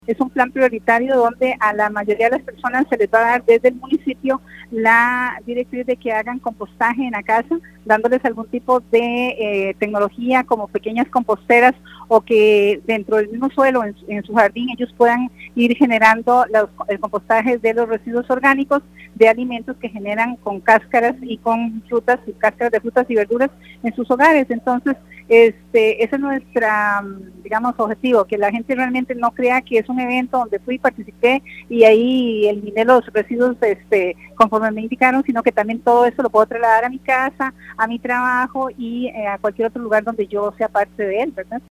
Es un plan prioritario donde a la mayoría de las personas se les va a dar desde el municipio la directriz de que hagan compostaje en la casa, dándoles algún tipo de tecnología como pequeñas composteras o que dentro del mismo suelo, en su jardín, ellos puedan ir generando el compostaje de los residuos orgánicos de alimentos que generan con cáscaras y con frutas, cáscaras de frutas y verduras en sus hogares. Entonces, ese es nuestra, digamos, objetivo, que la gente realmente no crea que es un evento donde fui, participé y ahí eliminé los residuos conforme me indicaron, sino que también todo eso lo puedo trasladar a mi casa, a mi trabajo y a cualquier otro lugar donde yo sea parte de él, ¿verdad?